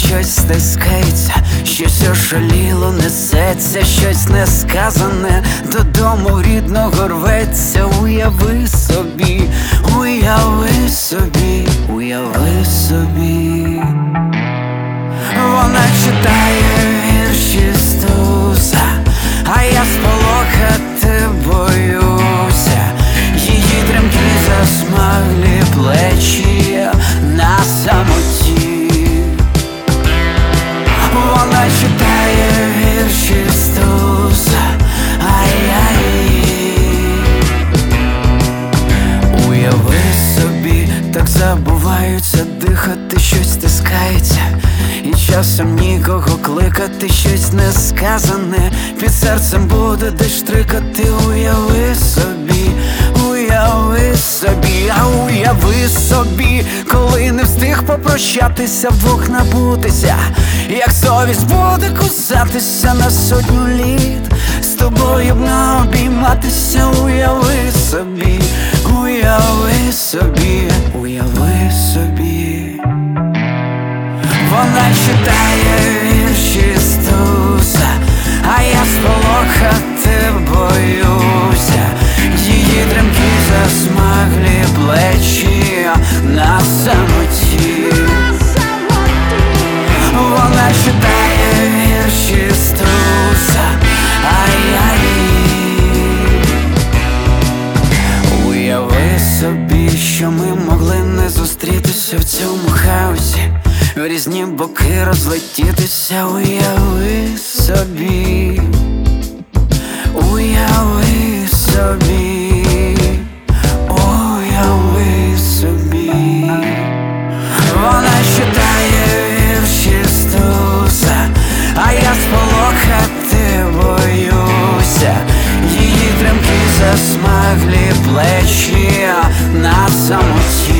щось стискається, щось ошаліло несеться, щось несказане додому рідного рветься. Уяви собі, уяви собі, уяви собі. Вона читає вірші Стуса, а я сполохати боюся. Її тремкі засмаглі плечі на самоті. Вона читає вірші Стуса, уяви собі, так забуваються дихати, щось стискається, і часом нікого кликати, щось несказане під серцем буде десь штрикати. Уяви собі, уяви собі, а уяви собі, коли не встиг попрощатися, вдвох набутися, як совість буде кусатися на 100 літ, з тобою б не обійматися. Уяви собі, уяви собі, уяви собі. Вона читає вірші Стуса, а я сполохати боюся. Її тремкі засмаглі плечі на самоті. Вона читає вірші Стуса, уяви собі, що ми могли не зустрітися в цьому хаосі, в різні боки розлетітися. Уяви собі, уяви собі, уяви собі. Вона читає вірші Стуса, а я сполохати боюся. Її тремкі засмаглі плечі на самоті.